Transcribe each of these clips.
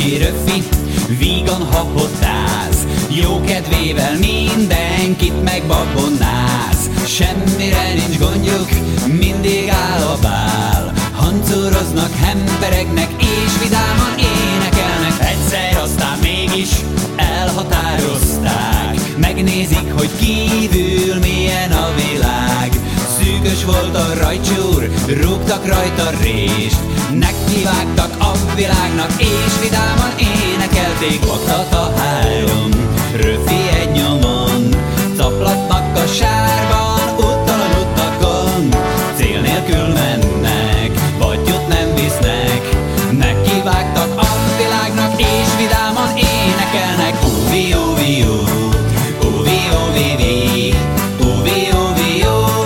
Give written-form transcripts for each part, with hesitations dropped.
kicsi röfi, vígan hapotáz, jó kedvével mindenkit megbabonáz. Semmire nincs gondjuk, mindig áll a bál, hancuroznak, hemperegnek és vidáman énekelnek. Egyszer aztán mégis elhatározták, megnézik, hogy kívül milyen a világ. Szűkös volt a rajcsúr, rúgtak rajta rést, nekivágtak a világnak és vidáman énekelték. Vaktat a három röfi egy nyomon, caplatnak a sárban, úttalan utakon. Cél nélkül mennek, battyot nem visznek, nekivágtak a világnak és vidáman énekelnek. Uvi, uvi, uvi, uvi, uvi, uvi, uvi, uvi,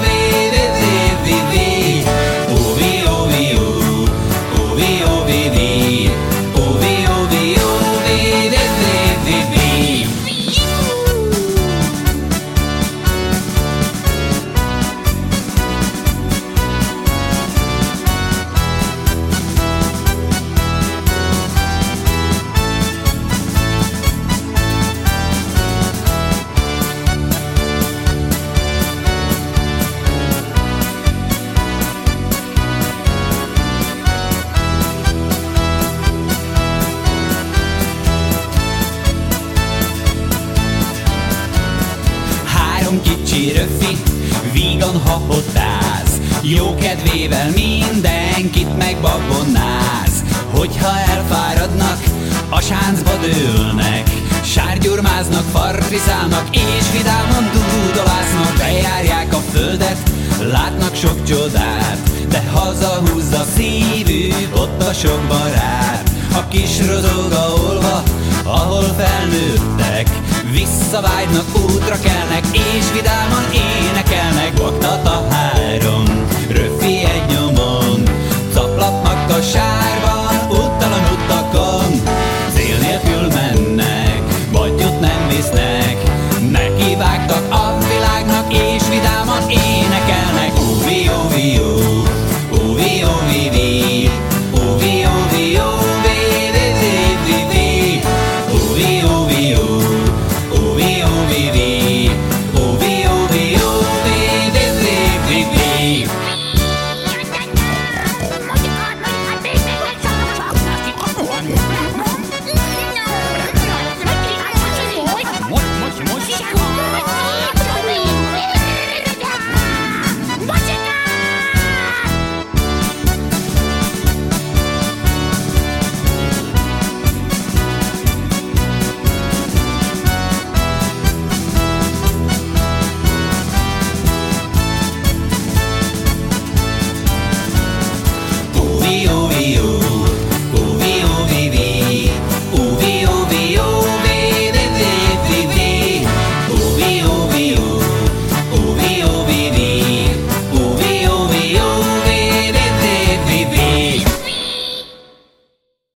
kicsi röfi, vígan hapotáz, jó kedvével mindenkit megbabonáz. Hogyha elfáradnak, a sáncba dőlnek, sárgyurmáznak, farfrizálnak és vidáman dúdolásznak. Bejárják a földet, látnak sok csodát, de hazahúzza szívük ott a sok barát. A kis rozóga olva, ahol felnőttek, visszavágynak, útra kelnek és vidáman énekelnek. Vaktat a három röfi